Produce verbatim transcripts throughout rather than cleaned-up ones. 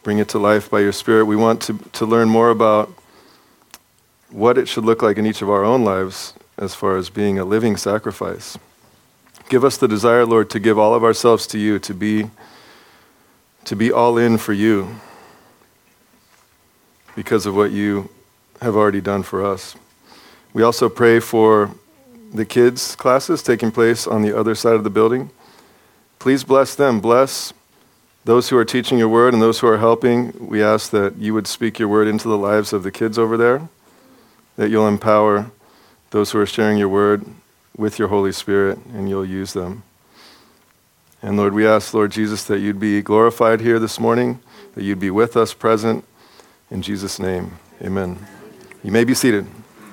bring it to life by your Spirit. We want to, to learn more about what it should look like in each of our own lives as far as being a living sacrifice. Give us the desire, Lord, to give all of ourselves to you, to be, to be all in for you because of what you have already done for us. We also pray for the kids' classes taking place on the other side of the building. Please bless them. Bless those who are teaching your word and those who are helping. We ask that you would speak your word into the lives of the kids over there, that you'll empower those who are sharing your word with your Holy Spirit, and you'll use them. And Lord, we ask, Lord Jesus, that you'd be glorified here this morning, that you'd be with us, present. In Jesus' name, amen. You may be seated.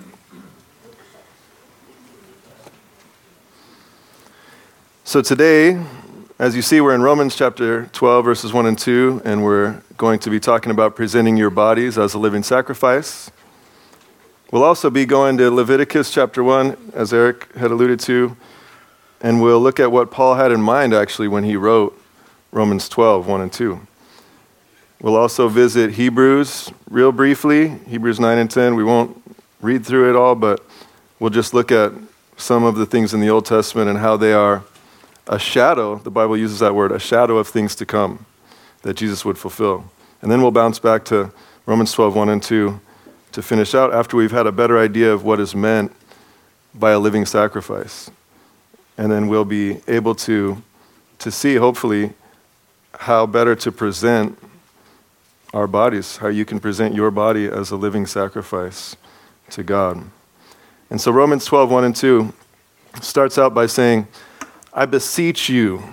So today, as you see, we're in Romans chapter twelve, verses one and two, and we're going to be talking about presenting your bodies as a living sacrifice. We'll also be going to Leviticus chapter one, as Eric had alluded to, and we'll look at what Paul had in mind, actually, when he wrote Romans twelve, one and two. We'll also visit Hebrews real briefly, Hebrews nine and ten. We won't read through it all, but we'll just look at some of the things in the Old Testament and how they are a shadow, the Bible uses that word, a shadow of things to come that Jesus would fulfill. And then we'll bounce back to Romans twelve, one and two to finish out after we've had a better idea of what is meant by a living sacrifice. And then we'll be able to, to see, hopefully, how better to present our bodies, how you can present your body as a living sacrifice to God. And so Romans twelve, one and two starts out by saying, I beseech you.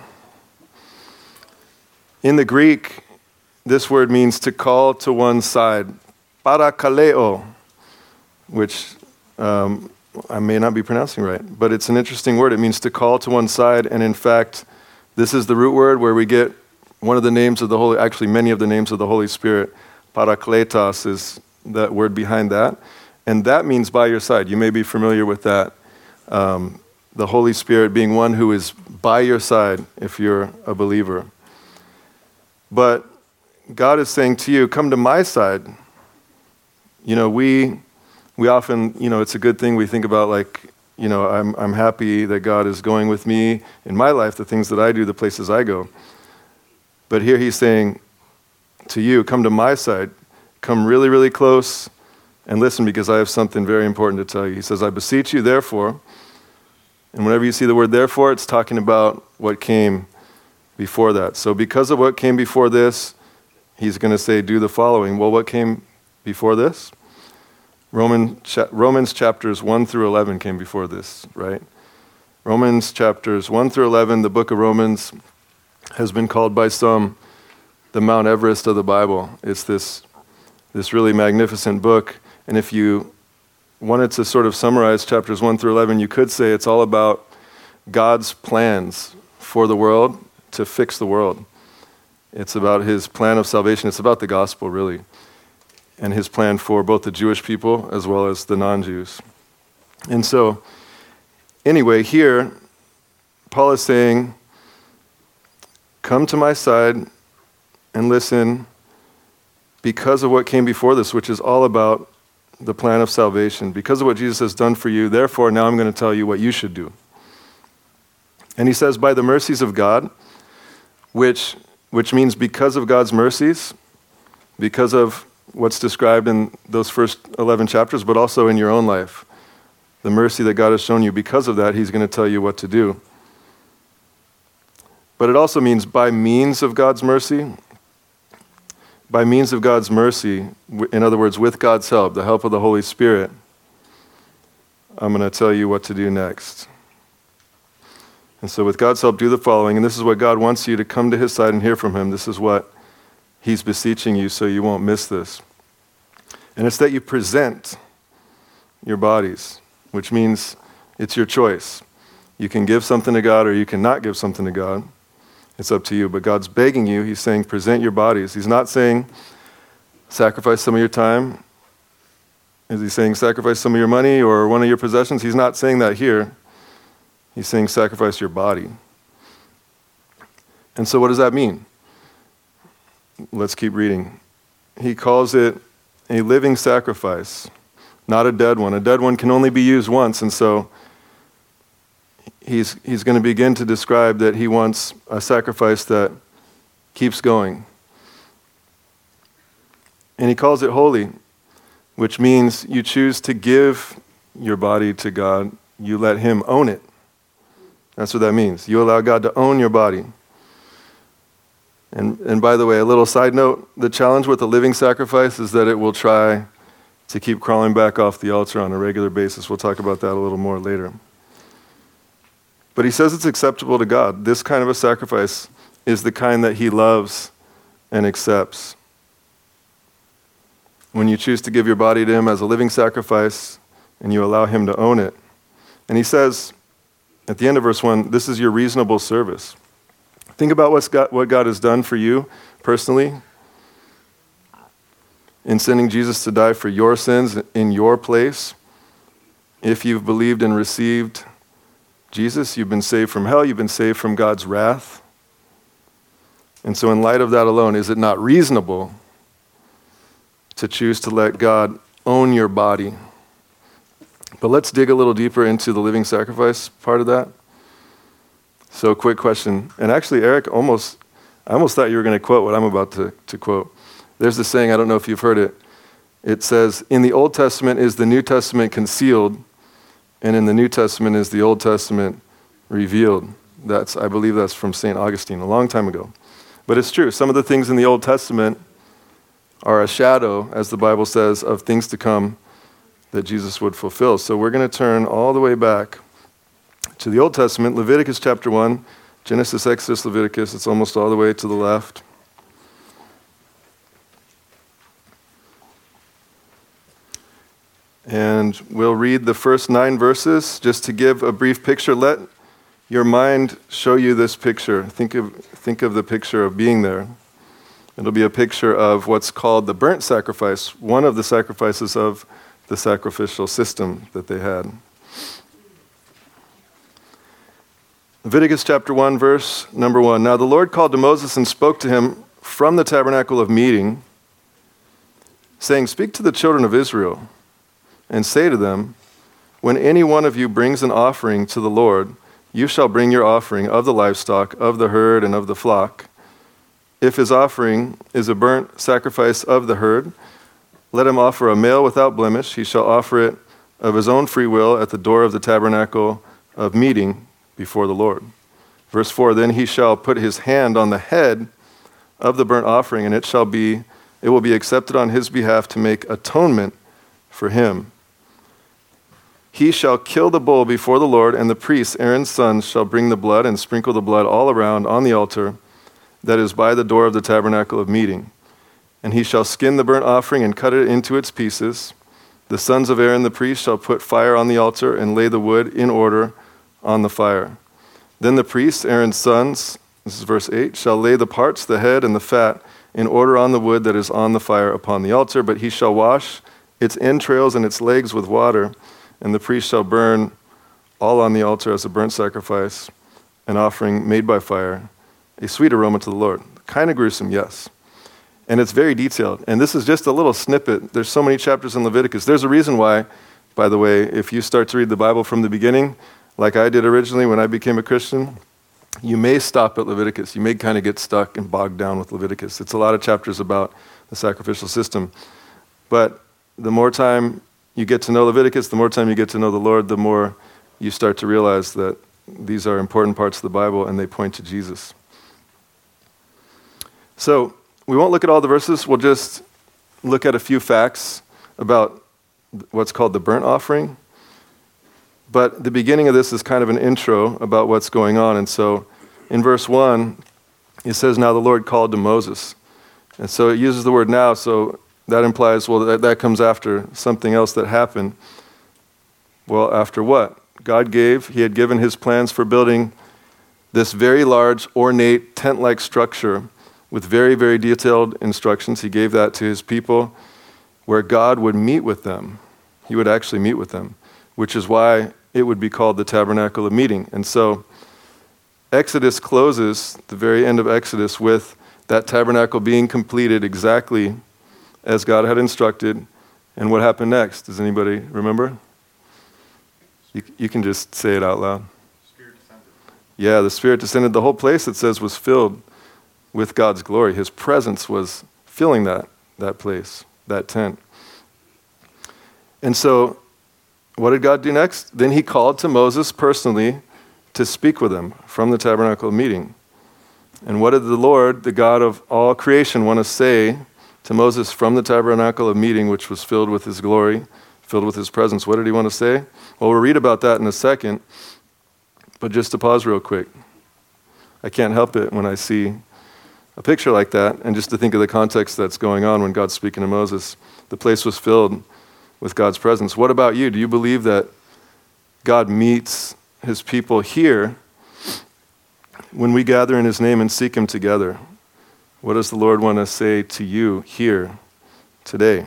In the Greek, this word means to call to one side, parakaleo, which um, I may not be pronouncing right, but it's an interesting word. It means to call to one side, and in fact, this is the root word where we get one of the names of the Holy, actually many of the names of the Holy Spirit. Parakletos is that word behind that, and that means by your side. You may be familiar with that. Um, the Holy Spirit being one who is by your side if you're a believer. But God is saying to you, come to my side. You know, we we often, you know, it's a good thing we think about, like, you know, I'm I'm happy that God is going with me in my life, the things that I do, the places I go. But here he's saying to you, come to my side, come really, really close and listen, because I have something very important to tell you. He says, I beseech you, therefore. And whenever you see the word therefore, it's talking about what came before that. So because of what came before this, he's going to say, do the following. Well, what came before this? Roman, cha- Romans chapters one through eleven came before this, right? Romans chapters one through eleven, the book of Romans has been called by some the Mount Everest of the Bible. It's this, this really magnificent book. And if you wanted to sort of summarize chapters one through eleven, you could say it's all about God's plans for the world to fix the world. It's about his plan of salvation. It's about the gospel, really, and his plan for both the Jewish people as well as the non-Jews. And so, anyway, here, Paul is saying, come to my side and listen because of what came before this, which is all about the plan of salvation. Because of what Jesus has done for you, therefore, now I'm going to tell you what you should do. And he says, by the mercies of God, which which means because of God's mercies, because of what's described in those first eleven chapters, but also in your own life, the mercy that God has shown you, because of that, he's going to tell you what to do. But it also means by means of God's mercy, by means of God's mercy, in other words, with God's help, the help of the Holy Spirit, I'm going to tell you what to do next. And so with God's help, do the following, and this is what God wants you to come to his side and hear from him. This is what he's beseeching you so you won't miss this. And it's that you present your bodies, which means it's your choice. You can give something to God or you cannot give something to God. It's up to you. But God's begging you. He's saying, present your bodies. He's not saying, sacrifice some of your time. Is he saying, sacrifice some of your money or one of your possessions? He's not saying that here. He's saying, sacrifice your body. And so what does that mean? let's keep reading. He calls it a living sacrifice, not a dead one. A dead one can only be used once, and so he's he's going to begin to describe that he wants a sacrifice that keeps going. And he calls it holy, which means you choose to give your body to God. You let him own it. That's what that means. You allow God to own your body. And and by the way, a little side note, the challenge with a living sacrifice is that it will try to keep crawling back off the altar on a regular basis. We'll talk about that a little more later. But he says it's acceptable to God. This kind of a sacrifice is the kind that he loves and accepts. When you choose to give your body to him as a living sacrifice and you allow him to own it. And he says at the end of verse one, this is your reasonable service. Think about what's God, what God has done for you personally in sending Jesus to die for your sins in your place. If you've believed and received Jesus, you've been saved from hell, you've been saved from God's wrath. And so in light of that alone, is it not reasonable to choose to let God own your body? But let's dig a little deeper into the living sacrifice part of that. So quick question. And actually, Eric, almost, I almost thought you were going to quote what I'm about to, to quote. There's this saying, I don't know if you've heard it. It says, in the Old Testament is the New Testament concealed, and in the New Testament is the Old Testament revealed. That's, I believe that's from Saint Augustine a long time ago. But it's true. Some of the things in the Old Testament are a shadow, as the Bible says, of things to come that Jesus would fulfill. So we're going to turn all the way back to the Old Testament, Leviticus chapter one, Genesis, Exodus, Leviticus. It's almost all the way to the left. And we'll read the first nine verses just to give a brief picture. Let your mind show you this picture. Think of, think of the picture of being there. It'll be a picture of what's called the burnt sacrifice, one of the sacrifices of the sacrificial system that they had. Leviticus chapter one, verse number one. Now the Lord called to Moses and spoke to him from the tabernacle of meeting, saying, speak to the children of Israel and say to them, when any one of you brings an offering to the Lord, you shall bring your offering of the livestock, of the herd, and of the flock. If his offering is a burnt sacrifice of the herd, let him offer a male without blemish. He shall offer it of his own free will at the door of the tabernacle of meeting before the Lord. Verse four, then he shall put his hand on the head of the burnt offering, and it shall be, it will be accepted on his behalf to make atonement for him. He shall kill the bull before the Lord, and the priests, Aaron's sons, shall bring the blood and sprinkle the blood all around on the altar that is by the door of the tabernacle of meeting. And he shall skin the burnt offering and cut it into its pieces. The sons of Aaron the priest shall put fire on the altar and lay the wood in order on the fire. Then the priests, Aaron's sons, this is verse eight, shall lay the parts, the head, and the fat in order on the wood that is on the fire upon the altar, but he shall wash its entrails and its legs with water, and the priest shall burn all on the altar as a burnt sacrifice, an offering made by fire, a sweet aroma to the Lord. Kind of gruesome, yes. And it's very detailed. And this is just a little snippet. There's so many chapters in Leviticus. There's a reason why, by the way, if you start to read the Bible from the beginning, like I did originally when I became a Christian, you may stop at Leviticus. You may kind of get stuck and bogged down with Leviticus. It's a lot of chapters about the sacrificial system. But the more time you get to know Leviticus, the more time you get to know the Lord, the more you start to realize that these are important parts of the Bible and they point to Jesus. So we won't look at all the verses. We'll just look at a few facts about what's called the burnt offering. But the beginning of this is kind of an intro about what's going on. And so in verse one, it says, now the Lord called to Moses. And so it uses the word now, so that implies, well, that, that comes after something else that happened. Well, after what? God gave, he had given his plans for building this very large, ornate, tent-like structure with very, very detailed instructions. He gave that to his people where God would meet with them. He would actually meet with them, which is why it would be called the tabernacle of meeting. And so Exodus closes, the very end of Exodus, with that tabernacle being completed exactly as God had instructed. And what happened next? Does anybody remember? You, you can just say it out loud. Spirit descended. Yeah, the Spirit descended. The whole place, it says, was filled with God's glory. His presence was filling that, that place, that tent. And so, what did God do next? Then he called to Moses personally to speak with him from the tabernacle meeting. And what did the Lord, the God of all creation, want to say to Moses from the tabernacle of meeting, which was filled with his glory, filled with his presence? What did he want to say? Well, we'll read about that in a second, but just to pause real quick. I can't help it when I see a picture like that, and just to think of the context that's going on when God's speaking to Moses. The place was filled with God's presence. What about you? Do you believe that God meets his people here when we gather in his name and seek him together? What does the Lord want to say to you here today?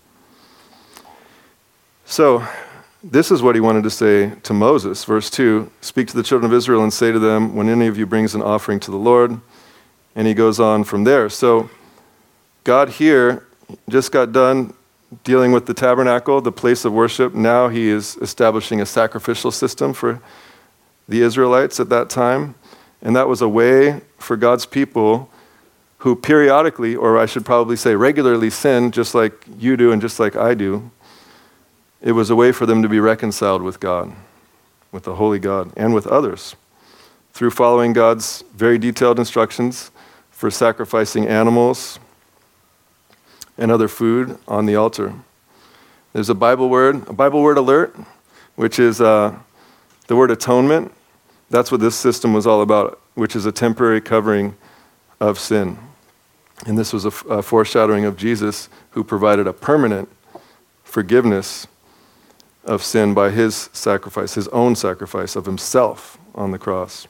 So, this is what he wanted to say to Moses. Verse two, speak to the children of Israel and say to them, when any of you brings an offering to the Lord, and he goes on from there. So, God here just got done dealing with the tabernacle, the place of worship. Now he is establishing a sacrificial system for the Israelites at that time. And that was a way for God's people who periodically, or I should probably say regularly, sin, just like you do and just like I do. It was a way for them to be reconciled with God, with the holy God, and with others, through following God's very detailed instructions for sacrificing animals and other food on the altar. There's a Bible word, a Bible word alert, which is uh, the word atonement. That's what this system was all about, which is a temporary covering of sin. And this was a, a foreshadowing of Jesus, who provided a permanent forgiveness of sin by his sacrifice, his own sacrifice of himself on the cross.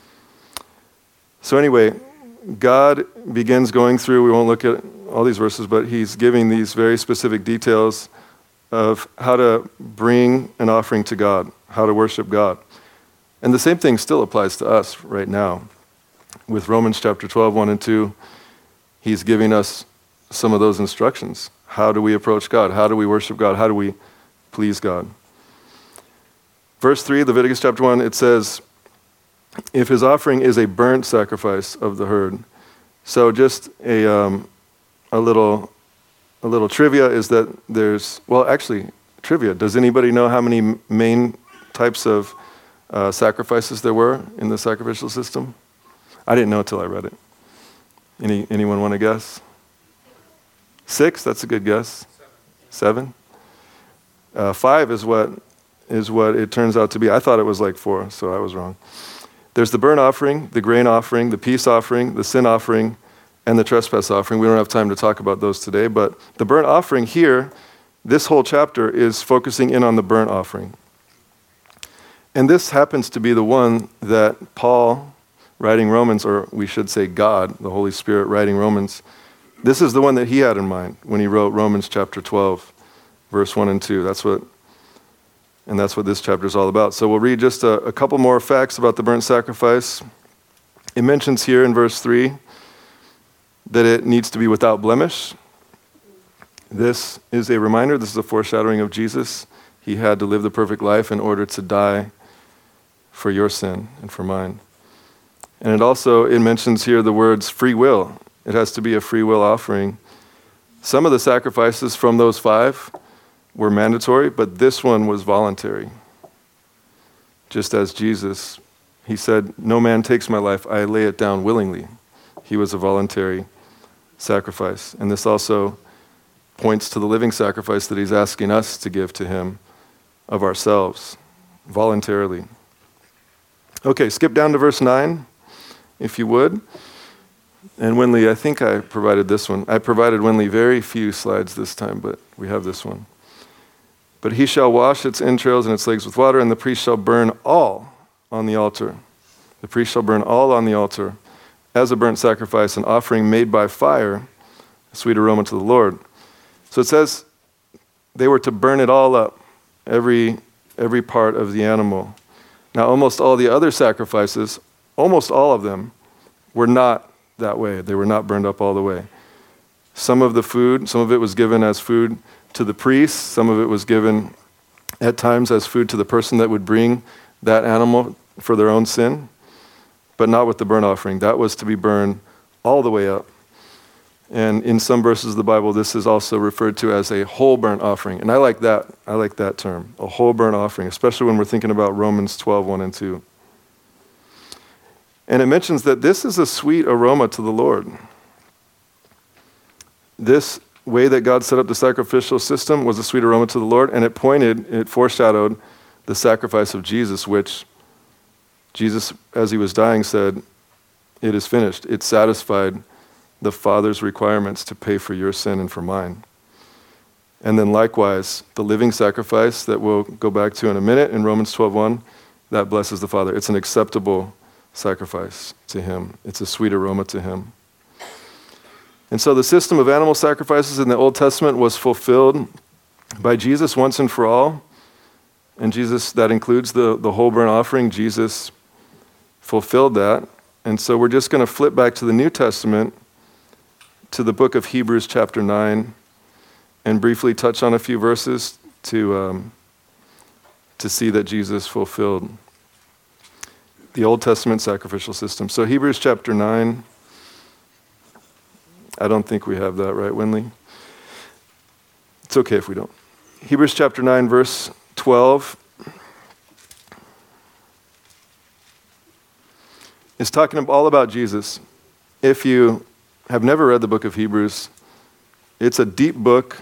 So anyway, God begins going through, we won't look at all these verses, but he's giving these very specific details of how to bring an offering to God, how to worship God. And the same thing still applies to us right now. With Romans chapter twelve, one and two, he's giving us some of those instructions. How do we approach God? How do we worship God? How do we please God? Verse three, Leviticus chapter one, it says, if his offering is a burnt sacrifice of the herd. So just a um, a little a little trivia is that there's, well actually, trivia. Does anybody know how many main types of uh, sacrifices there were in the sacrificial system? I didn't know until I read it. Any anyone want to guess? Six? That's a good guess. Seven? Uh, five is what is what it turns out to be. I thought it was like four, so I was wrong. There's the burnt offering, the grain offering, the peace offering, the sin offering, and the trespass offering. We don't have time to talk about those today, but the burnt offering here, this whole chapter is focusing in on the burnt offering. And this happens to be the one that Paul, writing Romans, or we should say God, the Holy Spirit writing Romans, this is the one that he had in mind when he wrote Romans chapter twelve, verse one and two. That's what, and that's what this chapter is all about. So we'll read just a, a couple more facts about the burnt sacrifice. It mentions here in verse three that it needs to be without blemish. This is a reminder, this is a foreshadowing of Jesus. He had to live the perfect life in order to die for your sin and for mine. And it also, it mentions here the words free will. It has to be a free will offering. Some of the sacrifices from those five were mandatory, but this one was voluntary. Just as Jesus, he said, no man takes my life, I lay it down willingly. He was a voluntary sacrifice. And this also points to the living sacrifice that he's asking us to give to him of ourselves, voluntarily. Okay, skip down to verse nine, if you would. And Winley, I think I provided this one. I provided Winley very few slides this time, but we have this one. But he shall wash its entrails and its legs with water, and the priest shall burn all on the altar. The priest shall burn all on the altar as a burnt sacrifice, an offering made by fire, a sweet aroma to the Lord. So it says they were to burn it all up, every every part of the animal. Now, almost all the other sacrifices, almost all of them, were not that way. They were not burned up all the way. Some of the food, some of it was given as food to the priests. Some of it was given at times as food to the person that would bring that animal for their own sin, but not with the burnt offering. That was to be burned all the way up. And in some verses of the Bible, this is also referred to as a whole burnt offering. And I like that. I like that term, a whole burnt offering, especially when we're thinking about Romans twelve, one and two. And it mentions that this is a sweet aroma to the Lord. This way that God set up the sacrificial system was a sweet aroma to the Lord, and it pointed, it foreshadowed the sacrifice of Jesus, which Jesus, as he was dying, said, "It is finished." It satisfied the Father's requirements to pay for your sin and for mine. And then likewise, the living sacrifice that we'll go back to in a minute in Romans twelve one, that blesses the Father. It's an acceptable sacrifice to him. It's a sweet aroma to him. And so the system of animal sacrifices in the Old Testament was fulfilled by Jesus once and for all. And Jesus, that includes the, the whole burnt offering. Jesus fulfilled that. And so we're just going to flip back to the New Testament, to the book of Hebrews chapter nine, and briefly touch on a few verses to, um, to see that Jesus fulfilled the Old Testament sacrificial system. So Hebrews chapter nine, I don't think we have that, right, Winley? It's okay if we don't. Hebrews chapter nine, verse twelve is talking all about Jesus. If you have never read the book of Hebrews, it's a deep book,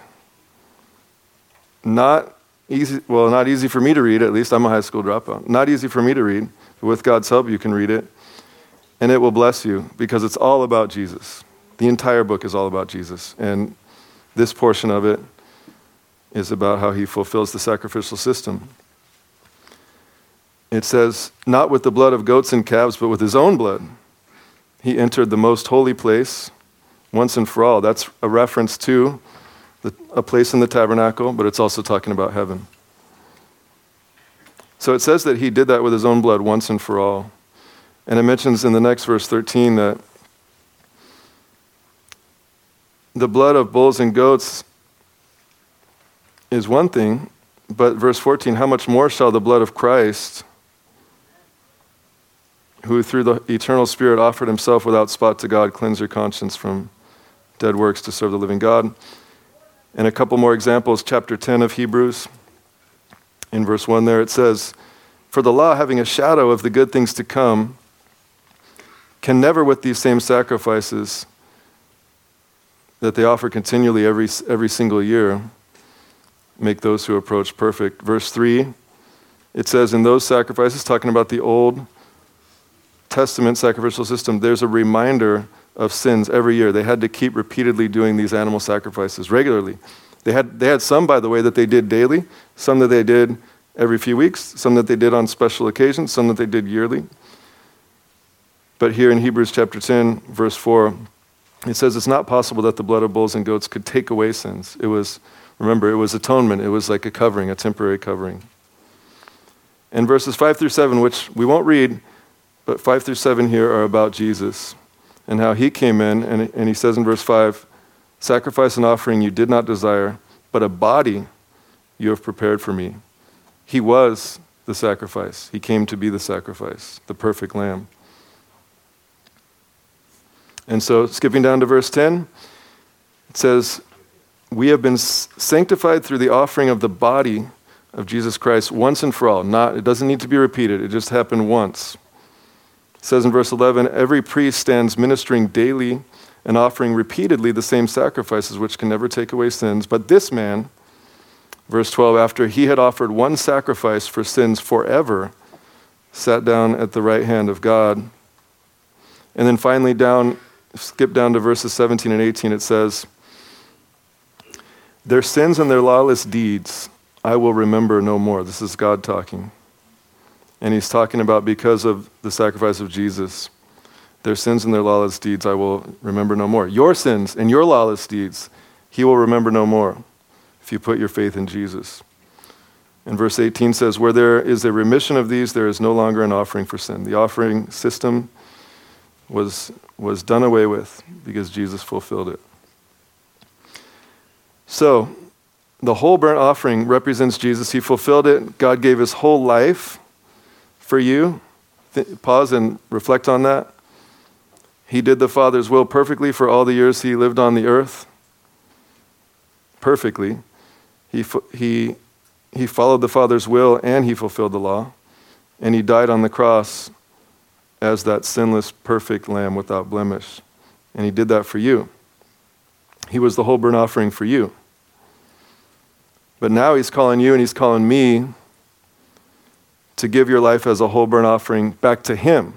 not easy, well, not easy for me to read, at least. I'm a high school dropout. Not easy for me to read, but with God's help, you can read it, and it will bless you because it's all about Jesus. The entire book is all about Jesus, and this portion of it is about how he fulfills the sacrificial system. It says, "Not with the blood of goats and calves, but with his own blood. He entered the most holy place once and for all." That's a reference to the, a place in the tabernacle, but it's also talking about heaven. So it says that he did that with his own blood once and for all. And it mentions in the next verse thirteen that the blood of bulls and goats is one thing, but verse fourteen, how much more shall the blood of Christ, who through the eternal Spirit offered himself without spot to God, cleanse your conscience from dead works to serve the living God. And a couple more examples, chapter ten of Hebrews, in verse one there it says, "For the law, having a shadow of the good things to come, can never with these same sacrifices that they offer continually every every single year make those who approach perfect." Verse three, it says, in those sacrifices, talking about the Old Testament sacrificial system, there's a reminder of sins every year. They had to keep repeatedly doing these animal sacrifices regularly. They had they had some, by the way, that they did daily, some that they did every few weeks, some that they did on special occasions, some that they did yearly. But here in Hebrews chapter ten, verse four, it says it's not possible that the blood of bulls and goats could take away sins. It was, remember, it was atonement. It was like a covering, a temporary covering. And verses five through seven, which we won't read, but five through seven here are about Jesus and how he came in, and, and he says in verse five, "Sacrifice and offering you did not desire, but a body you have prepared for me." He was the sacrifice. He came to be the sacrifice, the perfect lamb. And so, skipping down to verse ten, it says, "We have been sanctified through the offering of the body of Jesus Christ once and for all." Not, it doesn't need to be repeated. It just happened once. It says in verse eleven, "Every priest stands ministering daily and offering repeatedly the same sacrifices which can never take away sins. But this man," verse twelve, "after he had offered one sacrifice for sins forever, sat down at the right hand of God." And then finally down, skip down to verses seventeen and eighteen, it says, "Their sins and their lawless deeds I will remember no more." This is God talking. And he's talking about because of the sacrifice of Jesus, their sins and their lawless deeds I will remember no more. Your sins and your lawless deeds he will remember no more if you put your faith in Jesus. And verse eighteen says, "Where there is a remission of these, there is no longer an offering for sin." The offering system was, was done away with because Jesus fulfilled it. So, the whole burnt offering represents Jesus. He fulfilled it. God gave his whole life for you. Th- pause and reflect on that. He did the Father's will perfectly for all the years he lived on the earth. Perfectly. He, he, he followed the Father's will and he fulfilled the law. And he died on the cross as that sinless, perfect lamb without blemish. And he did that for you. He was the whole burnt offering for you. But now he's calling you and he's calling me to give your life as a whole burnt offering back to him.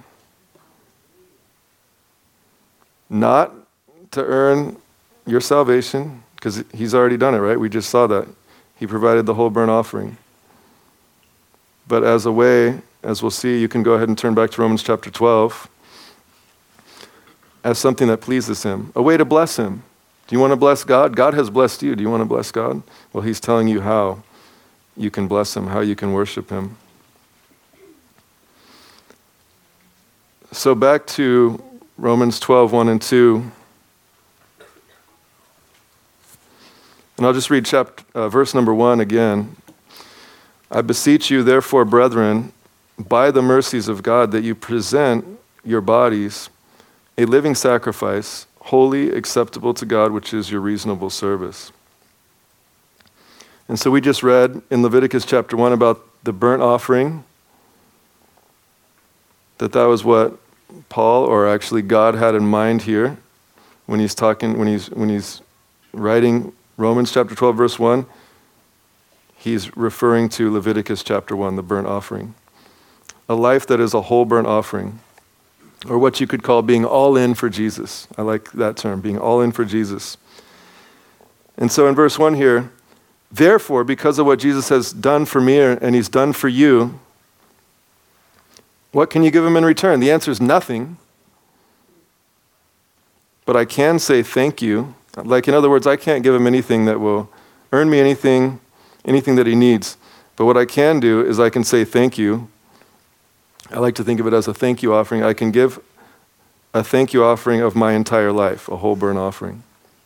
Not to earn your salvation, because he's already done it, right? We just saw that. He provided the whole burnt offering. But as a way, as we'll see, you can go ahead and turn back to Romans chapter twelve, as something that pleases him, a way to bless him. Do you want to bless God? God has blessed you. Do you want to bless God? Well, he's telling you how you can bless him, how you can worship him. So back to Romans twelve, one and two. And I'll just read chapter, uh, verse number one again. I beseech you, therefore, brethren, by the mercies of God, that you present your bodies a living sacrifice, holy, acceptable to God, which is your reasonable service. And so we just read in Leviticus chapter one about the burnt offering, that that was what Paul, or actually God, had in mind here when he's talking, when he's when he's writing Romans chapter twelve, verse one. He's referring to Leviticus chapter one, the burnt offering. A life that is a whole burnt offering, or what you could call being all in for Jesus. I like that term, being all in for Jesus. And so in verse one here, therefore, because of what Jesus has done for me and he's done for you, what can you give him in return? The answer is nothing. But I can say thank you. Like, in other words, I can't give him anything that will earn me anything, anything that he needs. But what I can do is I can say thank you. I like to think of it as a thank you offering. I can give a thank you offering of my entire life, a whole burnt offering.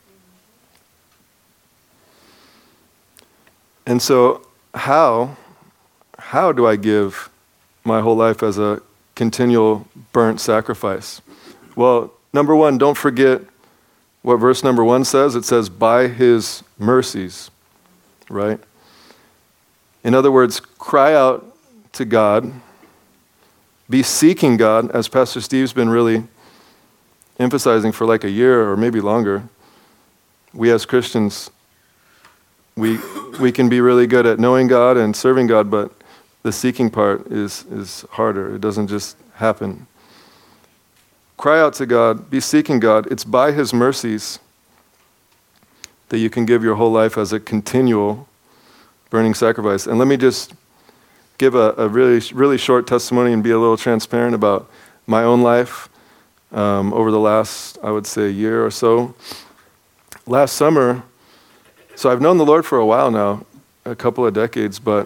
And so how, how do I give my whole life as a continual burnt sacrifice? Well, number one, don't forget what verse number one says. It says, by his mercies, right? In other words, cry out to God, be seeking God, as Pastor Steve's been really emphasizing for like a year or maybe longer. We as Christians, we we can be really good at knowing God and serving God, but the seeking part is is harder. It doesn't just happen. Cry out to God, be seeking God. It's by his mercies that you can give your whole life as a continual burning sacrifice. And let me just give a, a really, really short testimony and be a little transparent about my own life um, over the last, I would say, year or so. Last summer, so I've known the Lord for a while now, a couple of decades, but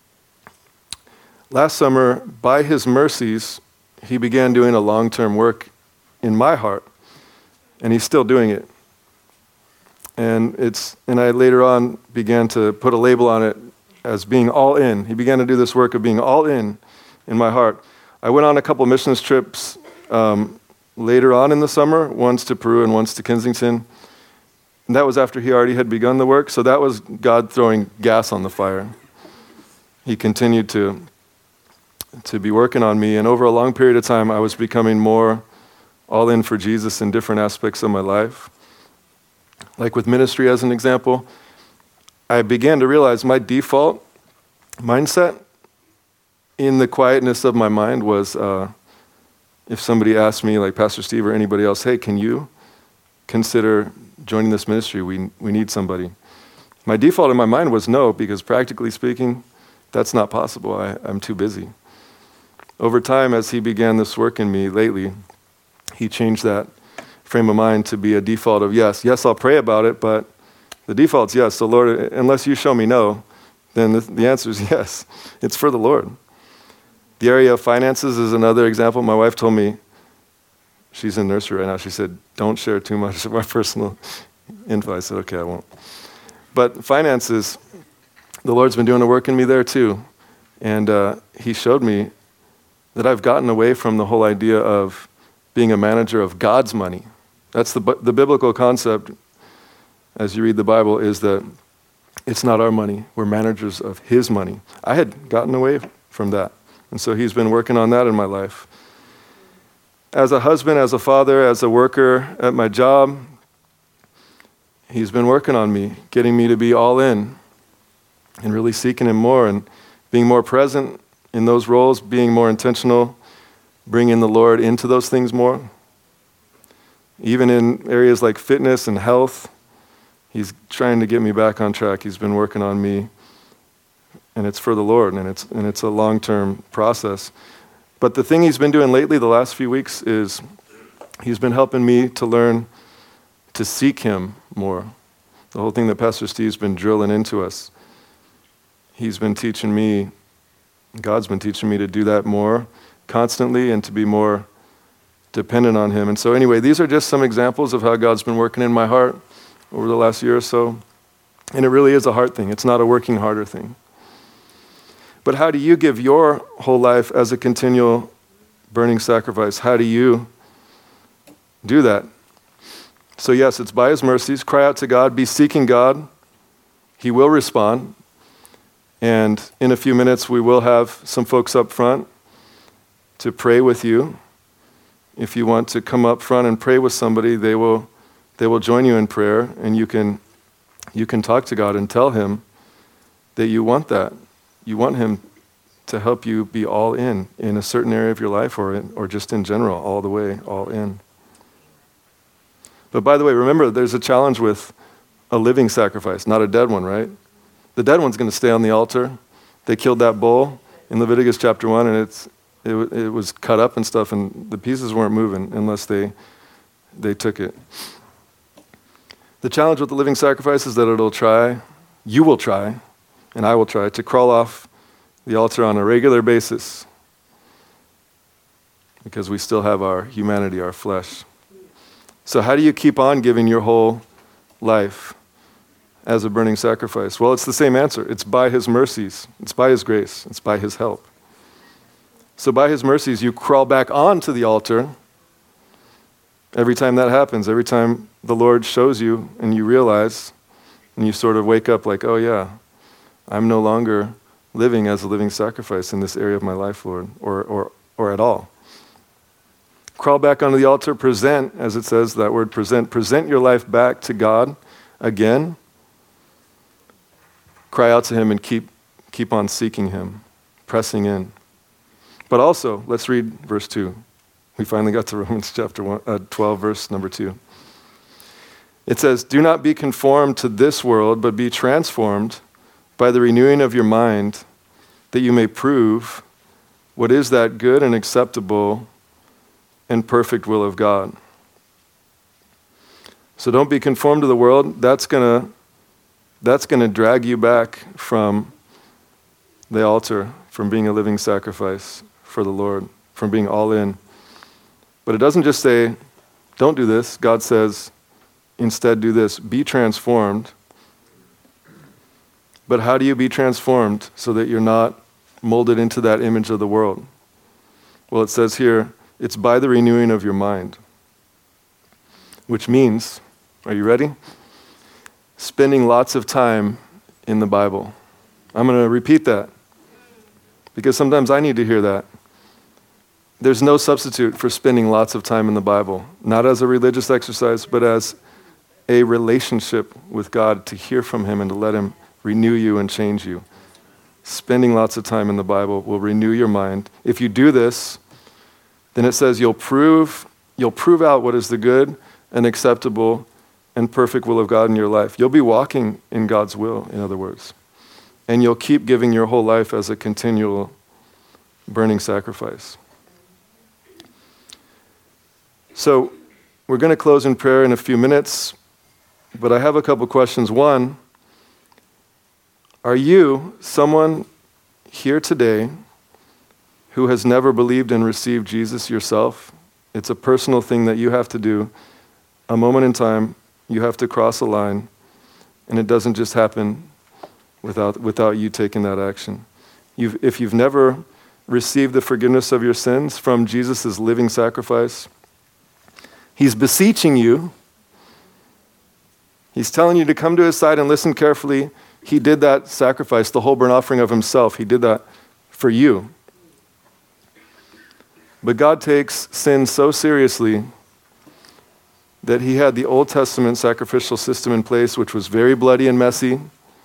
last summer, by his mercies, he began doing a long-term work in my heart, and he's still doing it. And it's and I later on began to put a label on it as being all in. He began to do this work of being all in in my heart. I went on a couple missions trips um, later on in the summer, once to Peru and once to Kensington. And that was after he already had begun the work, so that was God throwing gas on the fire. He continued to to be working on me, and over a long period of time, I was becoming more all in for Jesus in different aspects of my life. Like with ministry as an example, I began to realize my default mindset in the quietness of my mind was uh, if somebody asked me, like Pastor Steve or anybody else, hey, can you consider joining this ministry? We we need somebody. My default in my mind was no, because practically speaking, that's not possible. I, I'm too busy. Over time, as he began this work in me lately, he changed that frame of mind to be a default of yes. Yes, I'll pray about it, but the default's yes. So Lord, unless you show me no, then the, the answer is yes. It's for the Lord. The area of finances is another example. My wife told me, she's in nursery right now. She said, don't share too much of our personal info. I said, okay, I won't. But finances, the Lord's been doing a work in me there too. And uh, he showed me that I've gotten away from the whole idea of being a manager of God's money. That's the the biblical concept, as you read the Bible, is that it's not our money. We're managers of his money. I had gotten away from that. And so he's been working on that in my life. As a husband, as a father, as a worker at my job, he's been working on me, getting me to be all in and really seeking him more and being more present in those roles, being more intentional, bringing the Lord into those things more. Even in areas like fitness and health, he's trying to get me back on track. He's been working on me, and it's for the Lord, and it's and it's a long-term process. But the thing he's been doing lately, the last few weeks, is he's been helping me to learn to seek him more. The whole thing that Pastor Steve's been drilling into us. He's been teaching me, God's been teaching me to do that more constantly and to be more dependent on him. And so anyway, these are just some examples of how God's been working in my heart over the last year or so. And it really is a heart thing. It's not a working harder thing. But how do you give your whole life as a continual burning sacrifice? How do you do that? So yes, it's by his mercies. Cry out to God. Be seeking God. He will respond. And in a few minutes, we will have some folks up front to pray with you. If you want to come up front and pray with somebody, they will they will join you in prayer, and you can you can talk to God and tell him that you want that. You want him to help you be all in in a certain area of your life, or in, or just in general, all the way, all in. But by the way, remember, there's a challenge with a living sacrifice, not a dead one, right? The dead one's going to stay on the altar. They killed that bull in Leviticus chapter one, and it's it, it was cut up and stuff, and the pieces weren't moving unless they they took it. The challenge with the living sacrifice is that it'll try, you will try, and I will try to crawl off the altar on a regular basis because we still have our humanity, our flesh. So how do you keep on giving your whole life as a burning sacrifice? Well, it's the same answer. It's by his mercies. It's by his grace. It's by his help. So by his mercies, you crawl back onto the altar every time that happens, every time the Lord shows you and you realize and you sort of wake up like, oh yeah, I'm no longer living as a living sacrifice in this area of my life, Lord, or or or at all. Crawl back onto the altar, present, as it says, that word present, present your life back to God again. Cry out to him and keep keep on seeking him, pressing in. But also, let's read verse two. We finally got to Romans chapter one, uh, twelve, verse number two. It says, do not be conformed to this world, but be transformed by the renewing of your mind, that you may prove what is that good and acceptable and perfect will of God. So don't be conformed to the world. That's gonna, that's gonna drag you back from the altar, from being a living sacrifice for the Lord, from being all in. But it doesn't just say, don't do this. God says, instead do this. Be transformed. But how do you be transformed so that you're not molded into that image of the world? Well, it says here, it's by the renewing of your mind. Which means, are you ready? Spending lots of time in the Bible. I'm going to repeat that because sometimes I need to hear that. There's no substitute for spending lots of time in the Bible, not as a religious exercise, but as a relationship with God, to hear from him and to let him renew you and change you. Spending lots of time in the Bible will renew your mind. If you do this, then it says you'll prove, you'll prove out what is the good and acceptable and perfect will of God in your life. You'll be walking in God's will, in other words. And you'll keep giving your whole life as a continual burning sacrifice. So we're going to close in prayer in a few minutes, but I have a couple questions. One, are you someone here today who has never believed and received Jesus yourself It's a personal thing that you have to do. A moment in time, you have to cross a line, and it doesn't just happen without without you taking that action. You've, if you've never received the forgiveness of your sins from Jesus' living sacrifice, he's beseeching you. He's telling you to come to his side and listen carefully. He did that sacrifice, the whole burnt offering of himself. He did that for you. But God takes sin so seriously that he had the Old Testament sacrificial system in place, which was very bloody and messy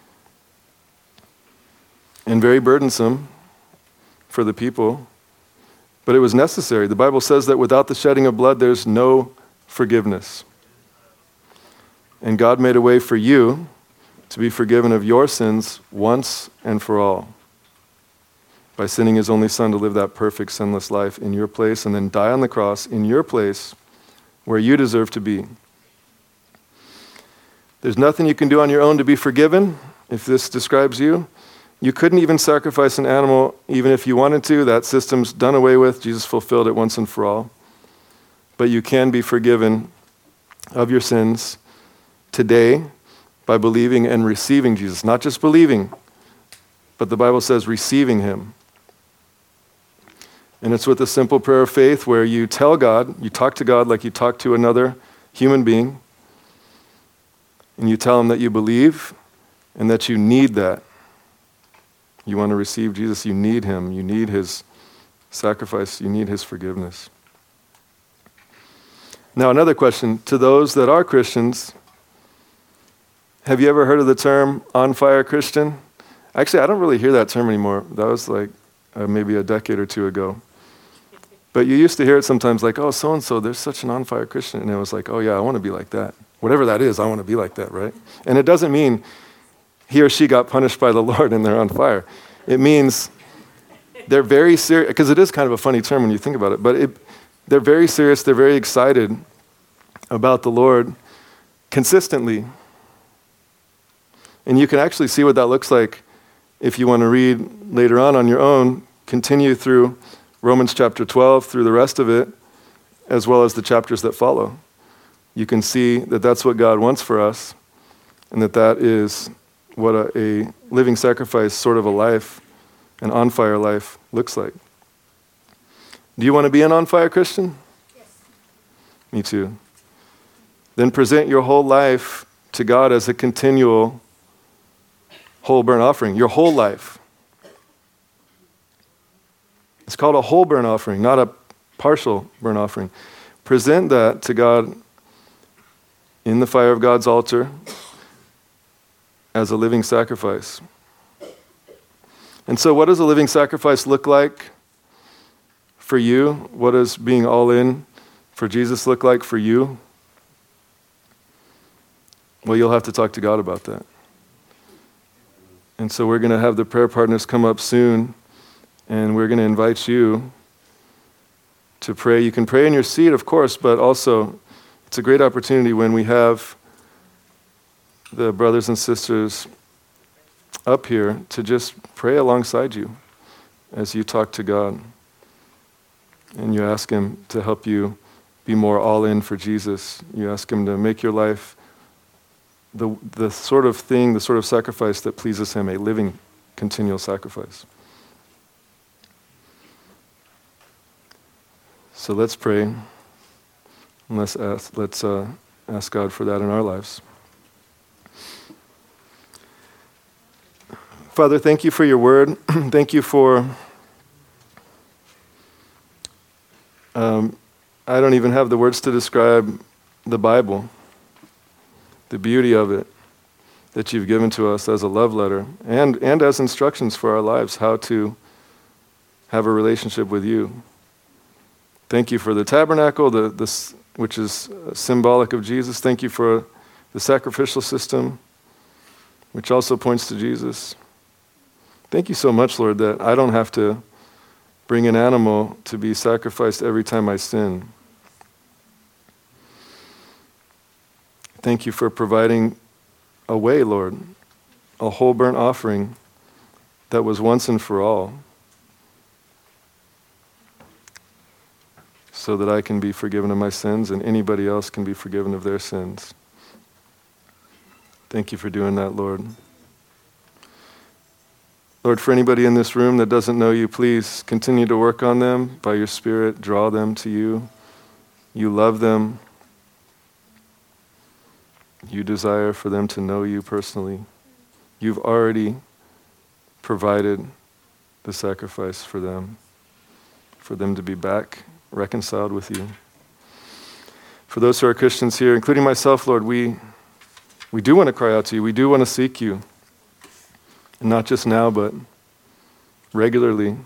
and very burdensome for the people. But it was necessary. The Bible says that without the shedding of blood, there's no forgiveness. And God made a way for you to be forgiven of your sins once and for all by sending his only son to live that perfect, sinless life in your place and then die on the cross in your place where you deserve to be. There's nothing you can do on your own to be forgiven, if this describes you. You couldn't even sacrifice an animal even if you wanted to. That system's done away with. Jesus fulfilled it once and for all. But you can be forgiven of your sins today by believing and receiving Jesus. Not just believing, but the Bible says receiving him. And it's with a simple prayer of faith where you tell God, you talk to God like you talk to another human being, and you tell him that you believe and that you need that. You want to receive Jesus, you need him, you need his sacrifice, you need his forgiveness. Now another question, to those that are Christians, have you ever heard of the term on fire Christian? Actually, I don't really hear that term anymore. That was like uh, maybe a decade or two ago. But you used to hear it sometimes like, oh, so-and-so, they're such an on-fire Christian. And it was like, oh yeah, I want to be like that. Whatever that is, I want to be like that, right? And it doesn't mean he or she got punished by the Lord and they're on fire. It means they're very serious, because it is kind of a funny term when you think about it, but it, they're very serious, they're very excited about the Lord consistently. And you can actually see what that looks like if you want to read later on on your own, continue through Romans chapter twelve, through the rest of it, as well as the chapters that follow. You can see that that's what God wants for us, and that that is what a, a living sacrifice, sort of a life, an on-fire life, looks like. Do you want to be an on-fire Christian? Yes. Me too. Then present your whole life to God as a continual whole burnt offering, your whole life. It's called a whole burnt offering, not a partial burnt offering. Present that to God in the fire of God's altar as a living sacrifice. And so what does a living sacrifice look like for you? What does being all in for Jesus look like for you? Well, you'll have to talk to God about that. And so we're going to have the prayer partners come up soon, and we're going to invite you to pray. You can pray in your seat, of course, but also it's a great opportunity when we have the brothers and sisters up here to just pray alongside you as you talk to God. And you ask him to help you be more all in for Jesus. You ask him to make your life the the sort of thing, the sort of sacrifice that pleases him, a living, continual sacrifice. So let's pray. And let's ask, let's uh, ask God for that in our lives. Father, thank you for your word. Thank you for, um, I don't even have the words to describe the Bible, the beauty of it that you've given to us as a love letter and, and as instructions for our lives, how to have a relationship with you. Thank you for the tabernacle, the, the, which is symbolic of Jesus. Thank you for the sacrificial system, which also points to Jesus. Thank you so much, Lord, that I don't have to bring an animal to be sacrificed every time I sin. Thank you for providing a way, Lord, a whole burnt offering that was once and for all. so that I can be forgiven of my sins and anybody else can be forgiven of their sins. Thank you for doing that, Lord. Lord, for anybody in this room that doesn't know you, please continue to work on them by your Spirit. Draw them to you. You love them. You desire for them to know you personally. You've already provided the sacrifice for them, for them to be back reconciled with you. For those who are Christians here, including myself, Lord, we we do want to cry out to you. We do want to seek you. And not just now, but regularly.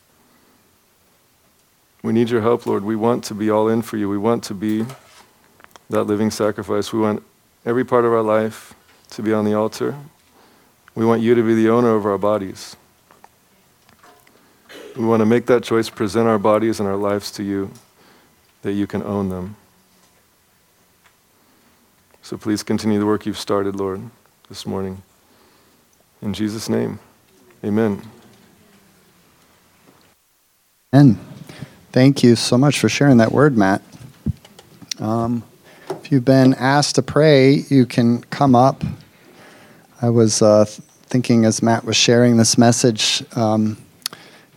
We need your help, Lord. We want to be all in for you. We want to be that living sacrifice. We want every part of our life to be on the altar. We want you to be the owner of our bodies. We want to make that choice, present our bodies and our lives to you, that you can own them. So please continue the work you've started, Lord, this morning. In Jesus' name, amen. And thank you so much for sharing that word, Matt. Um, if you've been asked to pray, you can come up. I was uh, thinking as Matt was sharing this message, um,